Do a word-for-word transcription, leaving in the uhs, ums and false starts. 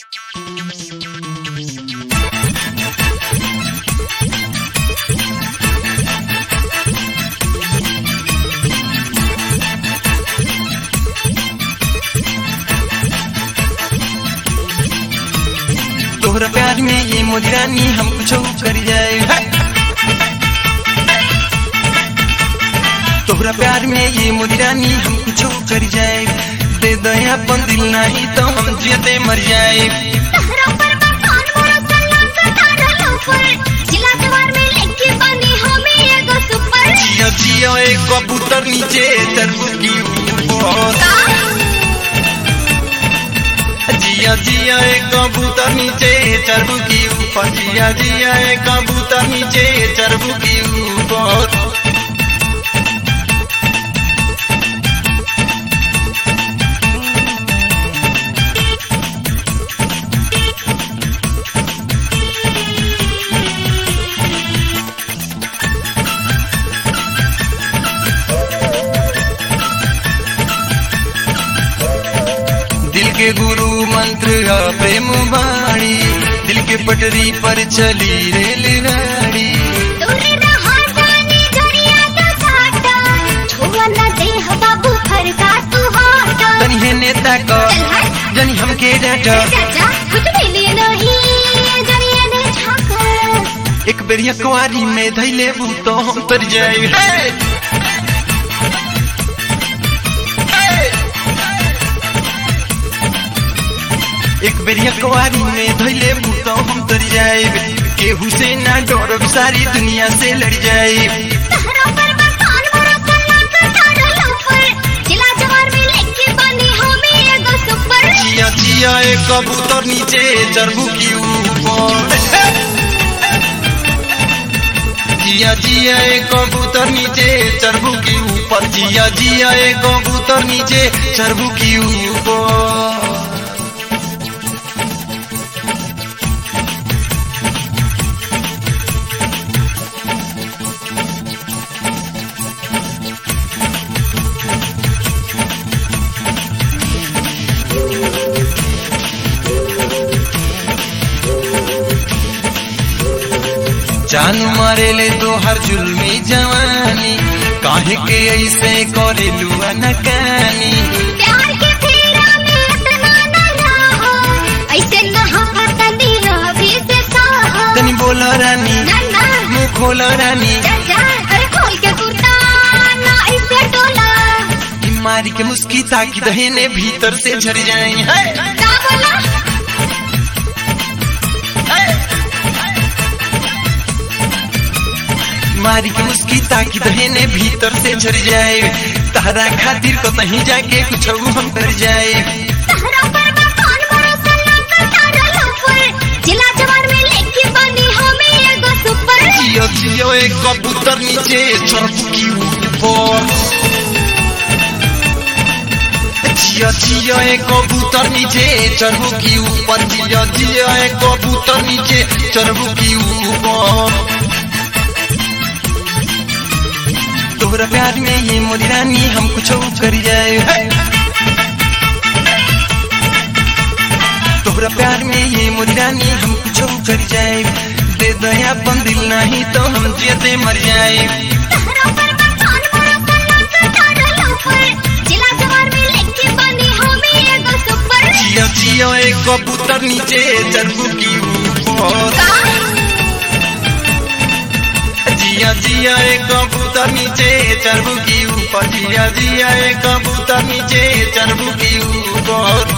तोहरा प्यार में ये मोदी रानी हम कुछ कर जाए। तोहरा प्यार में ये मोदी रानी हम कुछ कर जाए। दे दया अपन दिल नहीं तो हम जियते मर जाए। जिया जिया एक कबूतर नीचे तरबूज की ऊपर। जिया जिया एक कबूतर नीचे चरबू की ऊपर। जिया जिया एक कबूतर नीचे चरबू की ऊपर। दिल के गुरु मंत्र प्रेम बाणी। दिल के पटरी पर चली रेलगाड़ी। तनी है नेता का जनी हमके डाटा। एक बेरिया कुआरी में धैले तो हम तर जाए। एक बेरिया कुआरी में धैले तो हम तर जाए। केहू से ना डर सारी दुनिया से लड़ जाए। जिया जिया एक कबूतर नीचे चरबू की ऊपर। जिया जिया एक कबूतर नीचे चरबू की ऊपर। जिया जिया एक कबूतर नीचे चरबू की ऊपर। जान मारे ले तो हर जुल्मी जवानी। काहे के ऐसे करे लुआ नकानी। प्यार के फेरा में इतना न रहो। ऐसे न हम तनी अभी से सहो। तनी बोला रानी मुँह खोला रानी। जा जा अरे खोल के कुर्ता ना ऐसे डोला। मारी के मुस्की ताकि दहेने भीतर से झर जाए। क्या बोला? मारी के मुस्की ताकि दहेने भीतर से झर जाए। तारा खातिर को तहीं जाके कुछ हम कर जाए। सहरा पर मकान भरोसा ना तारा लोपर। जिला जवान में लेके बनी हमें एगो सुपर। जियो जियो एक कबूतर नीचे चरबू की ऊपर। जिया जिया एक कबूतर नीचे चरबू की ऊपर। जिया जिया एक कबूतर नीचे चरबू की ऊपर। तोहरा प्यार में ये मोदी रानी हम कुछ कर जाए। तोहरा प्यार में ये मोदी रानी हम कुछ कर जाए। दे दया अपन दिल नहीं तो हम जियते मर जाए। जिया जिया एक कबूतर नीचे चरबू की ऊपर। जिया जिया एक कबूतर नीचे चरबू की ऊपर। जिया जिया एक कबूतर नीचे चरबू की ऊपर।